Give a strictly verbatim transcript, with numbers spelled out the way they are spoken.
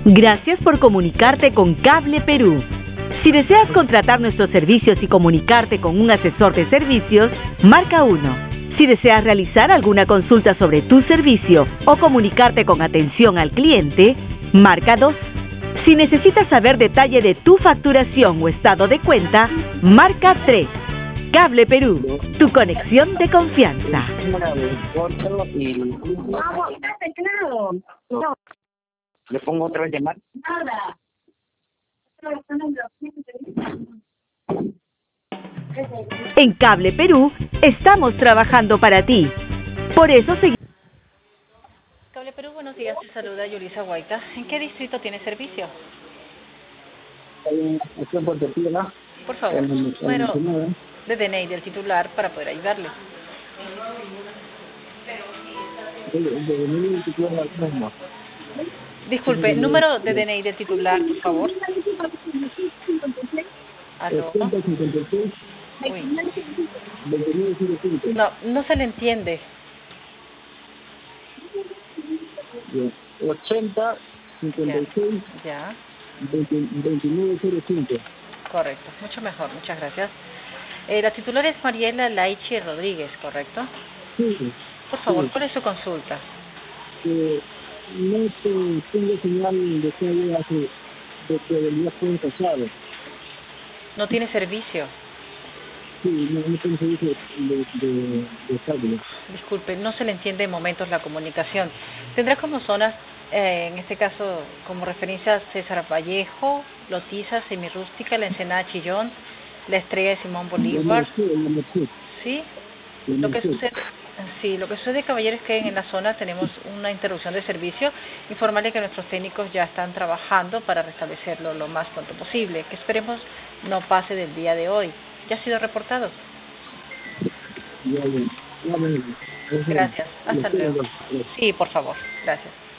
Gracias por comunicarte con Cable Perú. Si deseas contratar nuestros servicios y comunicarte con un asesor de servicios, marca uno. Si deseas realizar alguna consulta sobre tu servicio o comunicarte con atención al cliente, marca dos. Si necesitas saber detalle de tu facturación o estado de cuenta, marca tres. Cable Perú, tu conexión de confianza. ¿Le pongo otra vez llamar? En Cable Perú estamos trabajando para ti. Por eso seguimos. Cable Perú, buenos días. Te saluda Yulisa Guaita. ¿En qué distrito tiene servicio? Aquí en Puerto Rico, Por favor, en el- en el número veintinueve. de D N I del titular para poder ayudarle. De- de- de mil veinticuatro al mismo. Disculpe, número de D N I del titular, por favor. ¿Aló? ciento cincuenta y seis, Uy, veintinueve cero cinco. no, no se le entiende. Bien. ochenta, cincuenta y seis, Ya, veintinueve cero cinco. correcto. Mucho mejor, muchas gracias. Eh, la titular es Mariela Laichi Rodríguez, ¿correcto? Sí, Por favor, sí. ¿cuál es su consulta? Eh, no te- tengo señal de que haya hace desde el día fue pasado. No tiene servicio. Sí, no, no tengo servicio de, de, de cable. Disculpe, no se le entiende en momentos la comunicación. Tendrá como zonas, eh, en este caso, como referencia César Vallejo, Lotiza, Semirrústica, La Ensenada Chillón, La Estrella de Simón La Bolívar, Merced, la Merced, ¿sí? la Lo que Merced. sucede, sí, lo que sucede, caballero, es que en la zona tenemos una interrupción de servicio. Informarle que nuestros técnicos ya están trabajando para restablecerlo lo más pronto posible, que esperemos no pase del día de hoy. ¿Ya ha sido reportado? Ya, ya, ya, ya, ya. Gracias. Hasta Lo quiero, luego. lo- lo- Sí, por favor. Gracias.